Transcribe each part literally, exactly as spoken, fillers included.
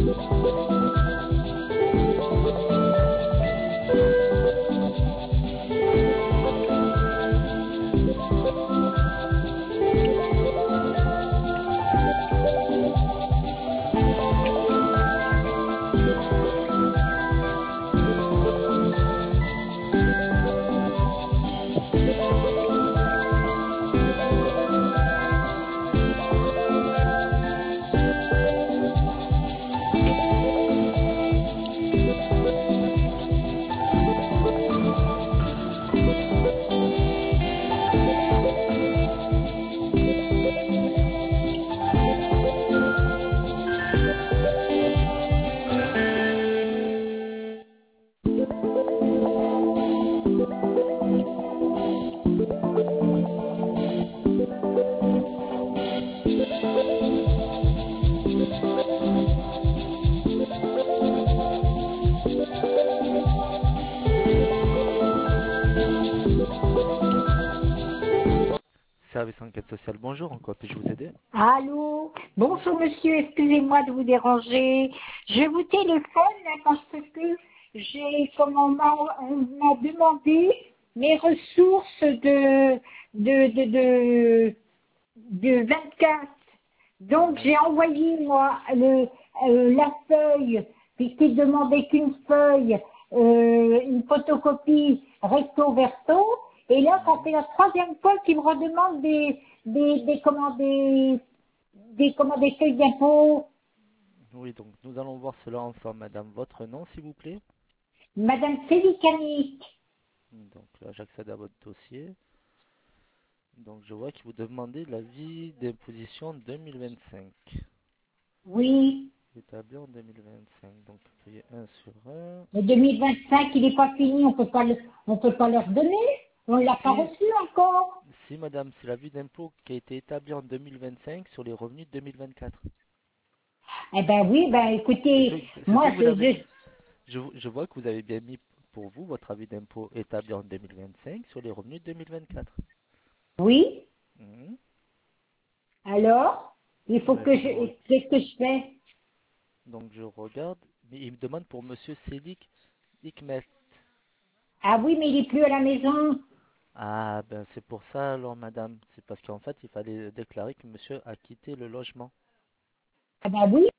Service enquête sociale, bonjour, en quoi puis-je vous aider? Allô, bonjour monsieur, excusez-moi de vous déranger. Je vous téléphone là, parce que j'ai, comme on m'a on m'a demandé mes ressources de de de de, de vingt-quatre. Donc j'ai envoyé moi le euh, la feuille, puisqu'il demandait qu'une feuille, euh, une photocopie recto verso. Et là, ça fait la troisième fois qu'il me redemande des des des comment des des comment des feuilles d'impôt. Oui, donc nous allons voir cela ensemble, madame. Votre nom, s'il vous plaît? Madame Célicanic. Donc là, j'accède à votre dossier. Donc je vois que vous demandez l'avis d'imposition deux mille vingt-cinq. Oui. Établi en deux mille vingt-cinq. Donc feuillet un sur un. Le deux mille vingt-cinq, il n'est pas fini, on peut pas le, on peut pas leur donner. On l'a pas Si, reçu encore. si madame, c'est l'avis d'impôt qui a été établi en deux mille vingt-cinq sur les revenus de deux mille vingt-quatre. Eh ben oui, ben C'est écoutez, ce, c'est ce moi que vous je, l'avez. je- Je, je vois que vous avez bien mis pour vous votre avis d'impôt établi en deux mille vingt-cinq sur les revenus de deux mille vingt-quatre. oui. Mhm. Alors, il faut Ben, que je je, re- qu'est-ce que je fais? Donc je regarde, mais il me demande pour Monsieur Selik Hikmet. Ah oui, mais il est plus à la maison. Ah ben c'est pour ça alors madame, c'est parce qu'en fait il fallait déclarer que monsieur a quitté le logement. Ah ben oui.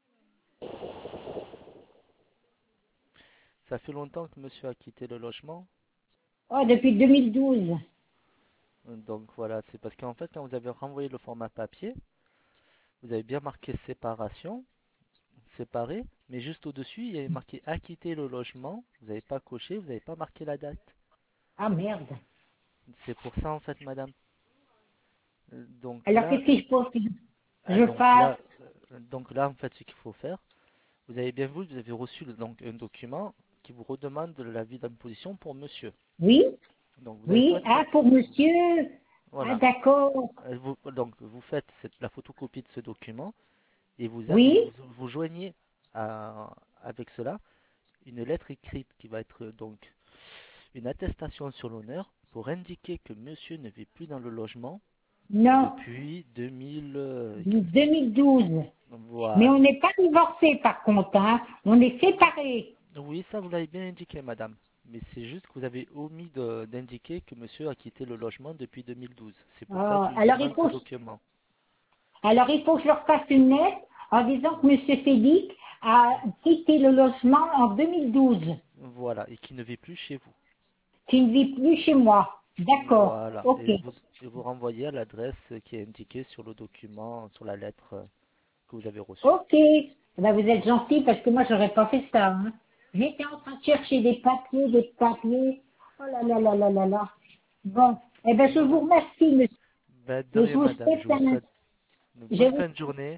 Ça fait longtemps que monsieur a quitté le logement, Oh, depuis deux mille douze. donc voilà, c'est parce qu'en fait quand vous avez renvoyé le format papier, vous avez bien marqué séparation, séparé, mais juste au-dessus il y avait marqué a quitté le logement, vous n'avez pas coché, vous n'avez pas marqué la date. Ah merde. C'est pour ça en fait madame. Euh, Donc Alors là, qu'est-ce que je peux, ah, je donc fasse? là, euh, donc là en fait ce qu'il faut faire, vous avez bien vu, vous avez reçu le- donc un document qui vous redemande l'avis d'imposition pour monsieur. Oui, Donc vous avez oui. soit Ah, fait, pour monsieur. Ah, voilà. d'accord. Euh, vous- donc vous faites cette- la photocopie de ce document et vous, a- Oui. vous, vous joignez à- avec cela une lettre écrite qui va être euh, donc une attestation sur l'honneur pour indiquer que monsieur ne vit plus dans le logement Non. depuis deux mille. euh, deux mille douze. Mais on voilà. n'est pas divorcés par contre, hein. On est séparés. Oui, ça vous l'avez bien indiqué, madame. Mais c'est juste que vous avez omis de- d'indiquer que monsieur a quitté le logement depuis deux mille douze. C'est pour ça Oh, qu'il vous alors il demande ce faut, document. alors il faut que je leur fasse une lettre en disant que Monsieur Félix a quitté le logement en deux mille douze, Voilà, et qui ne vit plus chez vous. qu'il ne vit plus chez moi. D'accord. Voilà, Ok. et vous, et vous renvoyez à l'adresse qui est indiquée sur le document, sur la lettre euh, que vous avez reçue. Ok. Eh ben, vous êtes gentil parce que moi j'aurais pas fait ça. Hein. J'étais en train de chercher des papiers, des papiers. Oh là là là là là là. Bon. Eh ben je vous Voilà. remercie, monsieur. Ben, de Et je rien, vous madame, je souhaite vous un, souhaite une je bonne vous fin de journée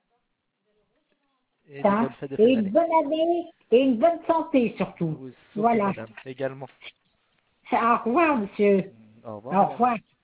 et une hein, bonne fin de fin et une d'année. bonne année et une bonne santé surtout. Vous surtout, Voilà. madame, également. Au revoir, monsieur. Au revoir, Au madame. revoir.